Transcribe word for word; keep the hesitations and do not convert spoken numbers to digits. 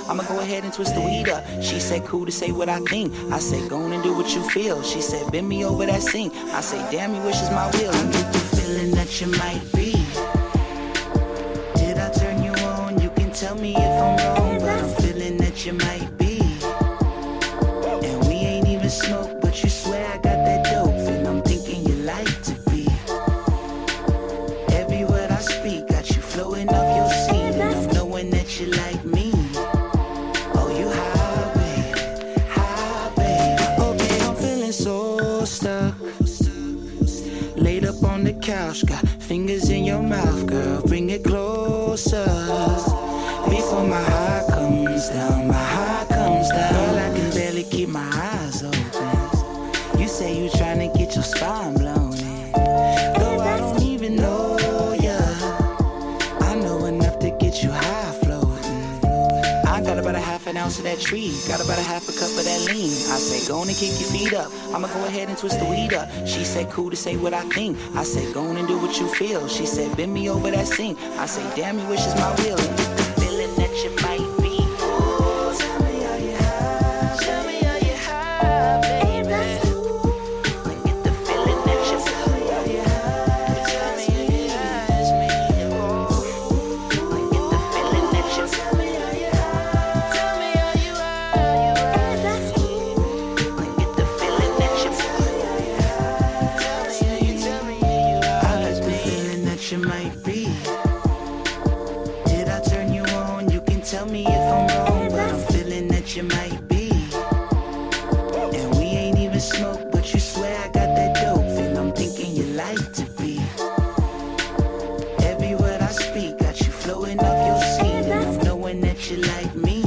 I'ma go ahead and twist the weed up. She said, cool to say what I think. I said, go on and do what you feel. She said, bend me over that sink. I say, damn, you wish is my will. I get the feeling that you might be. Did I turn you on? You can tell me if I'm wrong, but I'm feeling that you might be. And we ain't even smoke, but you swear I got that dope, and I'm thinking you like to be. Every word I speak got you flowing off your seat, and I'm knowing that you like me. Oh, you high, baby, high, baby. Okay, I'm feeling so stuck. Laid up on the couch, got fingers in your mouth, girl, bring it closer. Before my heart comes down, my heart comes down. Girl, I can barely keep my eyes open. You say you tryna get your spine blown in. Though I don't even know ya, I know enough to get you high floating. I got about a half an ounce of that tree, got about a half a cup of that lean. I say, go on and kick your feet up. I'ma go ahead and twist the weed up. She said, cool to say what I think. I said, go on and do what you feel. She said, bend me over that sink. I say, damn, you wish is my will. And get the feeling that you might be. Ooh, tell me how you high. Tell me how you high, baby. And get the feeling that you tell me how you high. Tell me how you high, it's me. Oh, and get the feeling that you tell me how you high. Tell me how you high, you high. And get the feeling that you tell me how you high. Tell me how you tell me how you high. I like the feeling that you might be. Did I turn you on? You can tell me if I'm wrong, but I'm feeling that you might